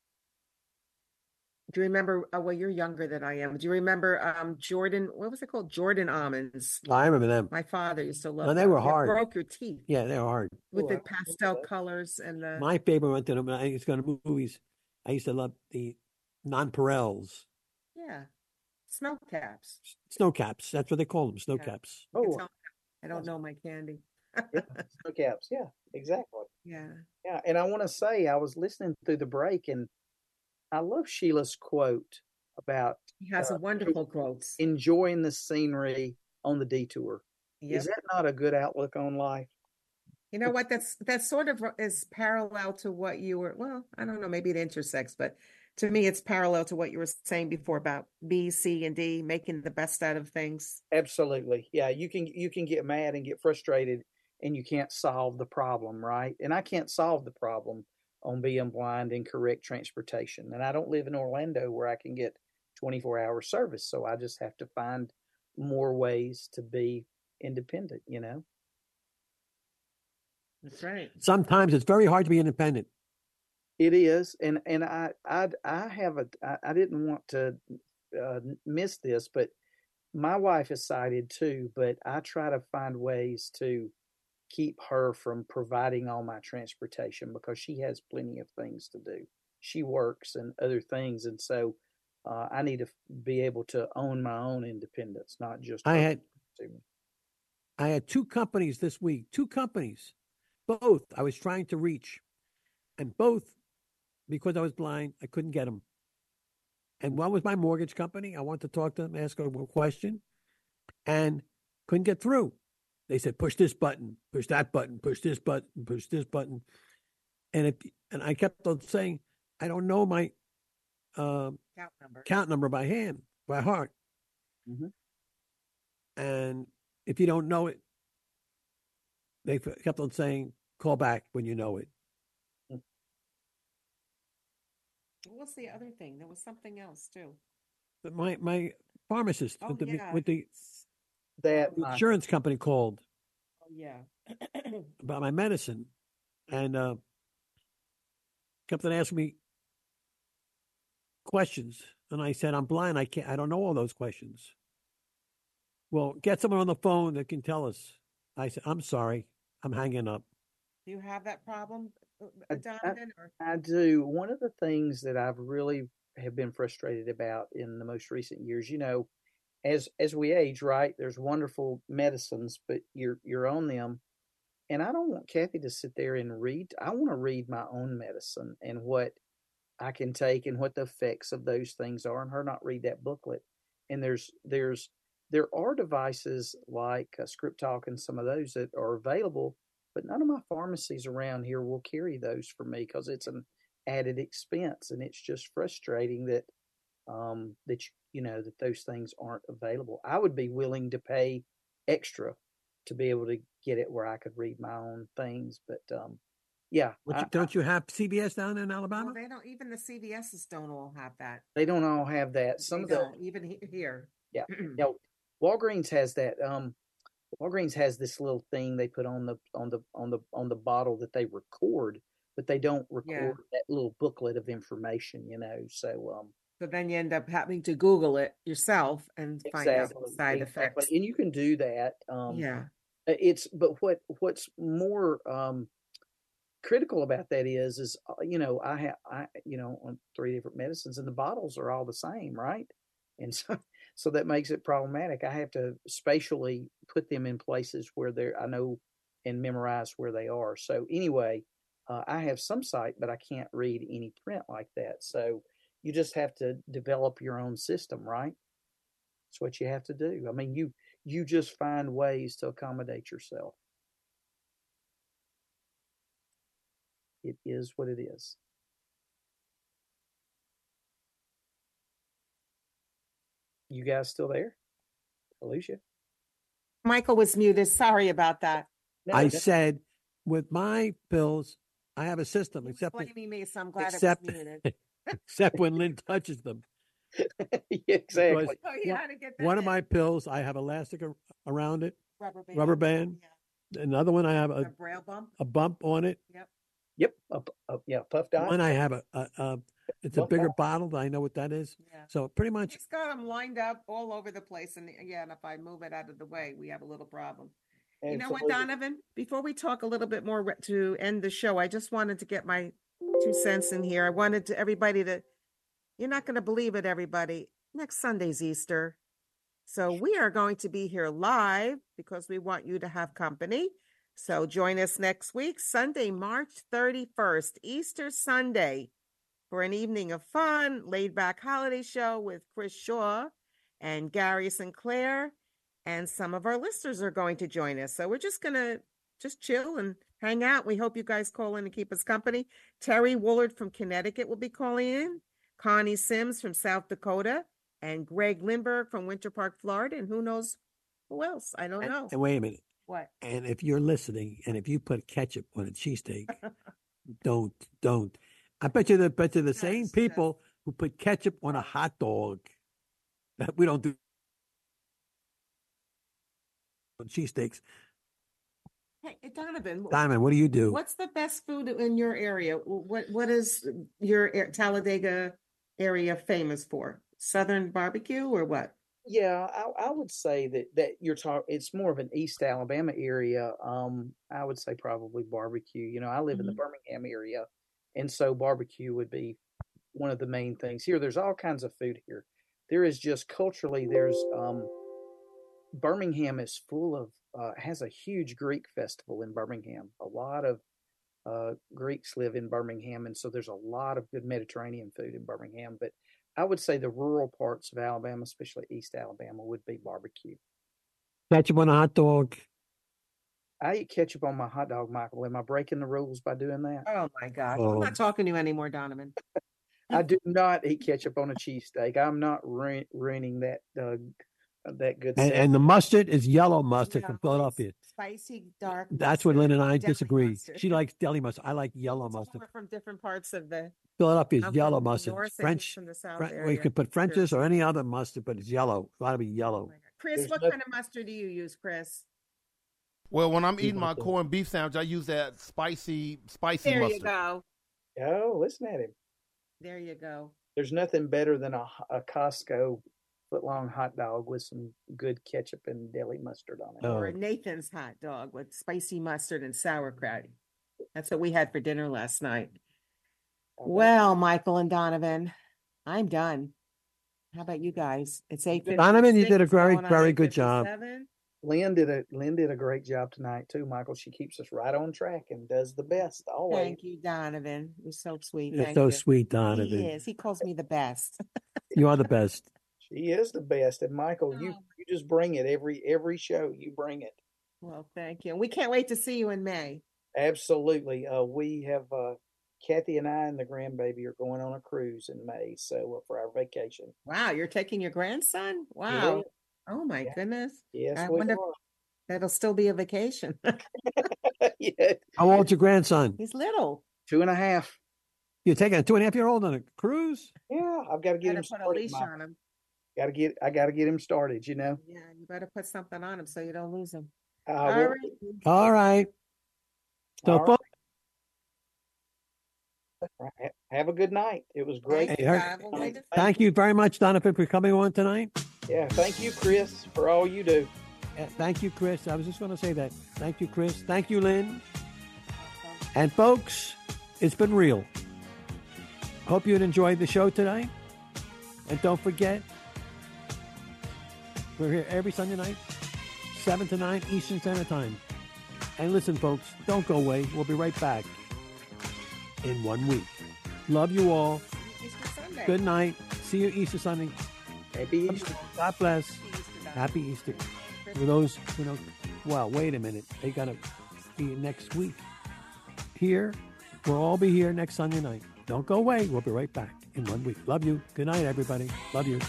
Do you remember? Well, you're younger than I am. Do you remember Jordan? What was it called? Jordan almonds. I remember them. My father used to love them. They were hard. Broke your teeth. Yeah, they were hard. With the pastel colors and the. My favorite one to them. I used to go to movies. I used to love the nonpareils. Yeah, snow caps. Snow caps. That's what they call them. Snow caps. Oh, I don't know my candy. Snow caps. Yeah, exactly. Yeah. Yeah, and I want to say I was listening through the break, and I love Sheila's quote about. He has a wonderful quote. Enjoying the scenery on the detour. Yep. Is that not a good outlook on life? You know what? That's sort of is parallel to what you were. Well, I don't know. Maybe it intersects, but to me, it's parallel to what you were saying before about B, C, and D, making the best out of things. Absolutely. Yeah, you can get mad and get frustrated, and you can't solve the problem, right? And I can't solve the problem on being blind and correct transportation. And I don't live in Orlando where I can get 24-hour service, so I just have to find more ways to be independent, That's right. Sometimes it's very hard to be independent. It is, and I didn't want to miss this, but my wife is sighted too. But I try to find ways to keep her from providing all my transportation because she has plenty of things to do. She works and other things, and so I need to be able to own my own independence, not just. I to me. I had 2 companies this week, 2 companies, both I was trying to reach, and both, because I was blind, I couldn't get them. And one was my mortgage company. I wanted to talk to them, ask them a question, and couldn't get through. They said, push this button, push that button, push this button, push this button. And I kept on saying, I don't know my count number by heart. Mm-hmm. And if you don't know it, they kept on saying, call back when you know it. What was the other thing? There was something else too. But my pharmacist with the insurance company called. Oh yeah. About my medicine, and kept on asking me questions, and I said, I'm blind. I don't know all those questions. Well, get someone on the phone that can tell us. I said, I'm sorry, I'm hanging up. Do you have that problem, Donovan? I do. One of the things that I've really have been frustrated about in the most recent years, as we age, right, there's wonderful medicines, but you're on them. And I don't want Kathy to sit there and read. I want to read my own medicine and what I can take and what the effects of those things are, and her not read that booklet. And there are devices like Script Talk and some of those that are available, but none of my pharmacies around here will carry those for me because it's an added expense, and it's just frustrating that that those things aren't available. I would be willing to pay extra to be able to get it where I could read my own things, but yeah. Don't you have CVS down in Alabama? Well, they don't. Even the CVSs don't all have that. They don't all have that. Some they don't, even here. Yeah. Walgreens has that. Walgreens has this little thing they put on the bottle that they record, but they don't record that little booklet of information. So then you end up having to Google it yourself and find out the side effects. And you can do that. But what's more critical about that is I have on 3 different medicines, and the bottles are all the same, right? And so that makes it problematic. I have to spatially put them in places where I know and memorize where they are. So anyway, I have some sight, but I can't read any print like that. So you just have to develop your own system, right? That's what you have to do. I mean, you just find ways to accommodate yourself. It is what it is. You guys still there? I lose you. Michael was muted. Sorry about that. I said, with my pills, I have a system. Except blaming me, so I'm glad it was muted. Except when Lynn touches them. Exactly. One of my pills, I have elastic around it. Rubber band. Yeah. Another one, I have a braille bump. A bump on it. Yep. Puff dot. One, I have it's a bigger bottle. I know what that is. Yeah. So pretty much. He's got them lined up all over the place. And and if I move it out of the way, we have a little problem. Absolutely. You know what, Donovan? Before we talk a little bit more to end the show, I just wanted to get my 2 cents in here. I wanted everybody to, you're not going to believe it, everybody. Next Sunday's Easter. So we are going to be here live because we want you to have company. So join us next week, Sunday, March 31st, Easter Sunday, for an evening of fun, laid-back holiday show with Chris Shaw and Gary Sinclair. And some of our listeners are going to join us. So we're just going to chill and hang out. We hope you guys call in and keep us company. Terry Woolard from Connecticut will be calling in. Connie Sims from South Dakota. And Greg Lindbergh from Winter Park, Florida. And who knows who else? I don't know. And wait a minute. What? And if you're listening, and if you put ketchup on a cheesesteak, don't. I bet you the same people who put ketchup on a hot dog. That we don't do on cheesesteaks. Hey, Donovan, what do you do? What's the best food in your area? What is your Talladega area famous for? Southern barbecue or what? Yeah, I would say that you're talking. It's more of an East Alabama area. I would say probably barbecue. I live in the Birmingham area, and so barbecue would be one of the main things here. There's all kinds of food here. There is just culturally. Birmingham is full of, has a huge Greek festival in Birmingham. A lot of Greeks live in Birmingham, and so there's a lot of good Mediterranean food in Birmingham. But I would say the rural parts of Alabama, especially East Alabama, would be barbecue. Ketchup on a hot dog. I eat ketchup on my hot dog, Michael. Am I breaking the rules by doing that? Oh, my gosh. I'm not talking to you anymore, Donovan. I do not eat ketchup on a cheesesteak. I'm not ruining that good stuff. And the mustard is yellow mustard from Philadelphia. Spicy, dark That's mustard. where Lynn and I Deli disagree. mustard. She likes deli mustard. I like yellow mustard. We're from different parts of the... Philadelphia is I'm yellow from the mustard. north and French. he's from the south Well, you area. can put French's or any other mustard, but it's yellow. It's got to be yellow. Chris, what kind of mustard do you use, Chris? Well, when I'm eating my corned beef sandwich, I use that spicy There mustard. you go. Oh, listen at him. There you go. There's nothing better than a Costco foot-long hot dog with some good ketchup and deli mustard on it. Or a Nathan's hot dog with spicy mustard and sauerkraut. That's what we had for dinner last night. Well, Michael and Donovan, I'm done. How about you guys? It's 8:56. Donovan, you did a very, going on very good job. 8:57. Lynn did a great job tonight too, Michael. She keeps us right on track and does the best always. Thank you, Donovan. You're so sweet. You're Thank so you. sweet, Donovan. He is. He calls me the best. You are the best. She is the best. And Michael, you just bring it every show. You bring it. Well, thank you. And we can't wait to see you in May. Absolutely. We have Kathy and I and the grandbaby are going on a cruise in May, so for our vacation. Wow, you're taking your grandson? Wow. Yeah. Oh my goodness. Yes, I we wonder are. if that'll still be a vacation. Yeah. How old's your grandson? He's little. 2.5. You're taking a 2.5-year-old on a cruise? Yeah, I've got to get Better him put a started. leash on him. I got to get him started. You know. Yeah, you better put something on him so you don't lose him. All right. All right. So, All folks, Have a good night. It was great. Hey, thank you very much, Donovan, for coming on tonight. Yeah, thank you, Chris, for all you do. Thank you, Chris. I was just going to say that. Thank you, Chris. Thank you, Lynn. And folks, it's been real. Hope you enjoyed the show tonight. And don't forget, we're here every Sunday night, 7 to 9 Eastern Standard Time. And listen, folks, don't go away. We'll be right back in 1 week. Love you all. Easter Sunday. Good night. See you Easter Sunday. Happy Easter. God bless. Happy Easter. For those who know, well, wait a minute. They got to be next week. Here, we'll all be here next Sunday night. Don't go away. We'll be right back in 1 week. Love you. Good night, everybody. Love you.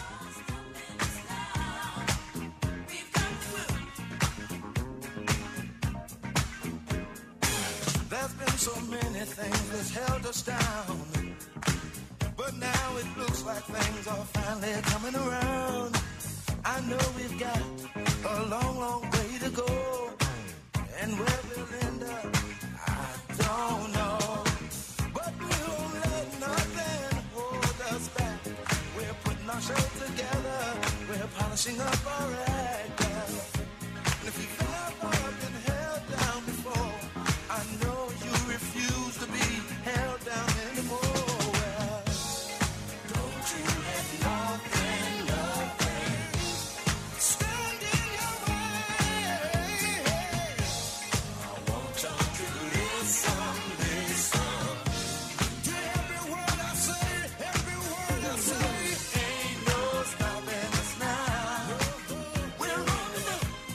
There's been so many things that's held us down, but now it looks like things are finally coming around. I know we've got a long, long way to go, and where we'll end up, I don't know. But we won't let nothing hold us back. We're putting our show together, we're polishing up our act. And if you've ever been held down before, I know you refuse to be held down anymore. Well, don't you let nothing stand in your way. I want you to listen to every word I say, ain't no stopping us now. We're on the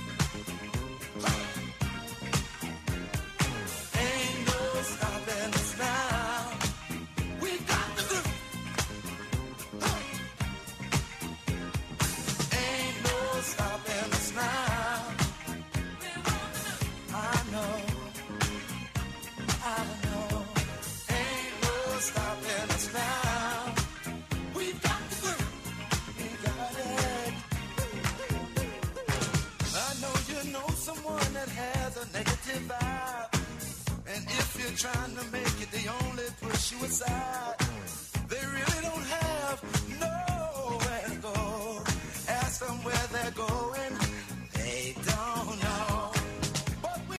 ain't no stopping us now. We got to do. Ain't no stopping us now. I know. Ain't no stopping us now. We got to do. We got it. I know you know someone that has a negative vibe. And if you're trying to make it, they only push you aside.